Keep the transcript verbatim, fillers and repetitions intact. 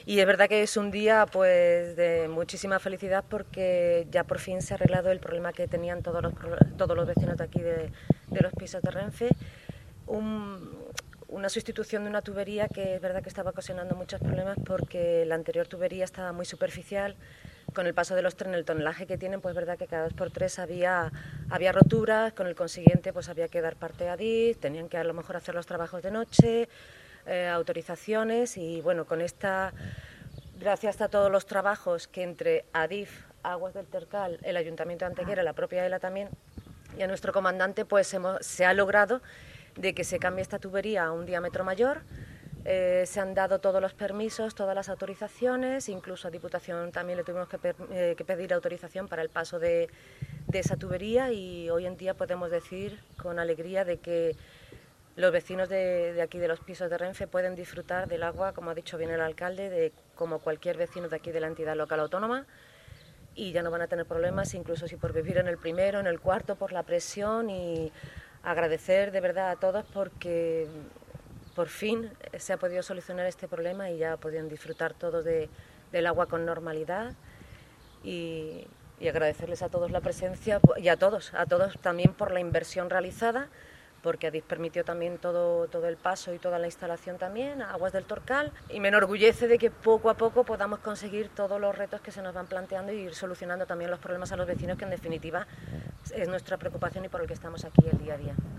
Y es verdad que es un día pues de muchísima felicidad porque ya por fin se ha arreglado el problema que tenían todos los, todos los vecinos de aquí de, de los pisos de Renfe. Un, una sustitución de una tubería que es verdad que estaba ocasionando muchos problemas porque la anterior tubería estaba muy superficial. Con el paso de los trenes, el tonelaje que tienen, pues es verdad que cada dos por tres había, había roturas, con el consiguiente pues había que dar parte a Adif, tenían que a lo mejor hacer los trabajos de noche, eh, autorizaciones y bueno, con esta, gracias a todos los trabajos que entre Adif, Aguas del Tercal, el Ayuntamiento de Antequera, la propia ELA también y a nuestro comandante, pues hemos, se ha logrado de que se cambie esta tubería a un diámetro mayor. Eh, se han dado todos los permisos, todas las autorizaciones, incluso a Diputación también le tuvimos que, per, eh, que pedir autorización para el paso de, de esa tubería y hoy en día podemos decir con alegría de que los vecinos de, de aquí de los pisos de Renfe pueden disfrutar del agua, como ha dicho bien el alcalde, de como cualquier vecino de aquí de la entidad local autónoma y ya no van a tener problemas, incluso si por vivir en el primero, en el cuarto, por la presión y agradecer de verdad a todos porque por fin se ha podido solucionar este problema y ya podían disfrutar todos de, del agua con normalidad y, y agradecerles a todos la presencia y a todos, a todos también por la inversión realizada, porque Adif permitió también todo, todo el paso y toda la instalación también, Aguas del Torcal, y me enorgullece de que poco a poco podamos conseguir todos los retos que se nos van planteando y ir solucionando también los problemas a los vecinos, que en definitiva es nuestra preocupación y por el que estamos aquí el día a día.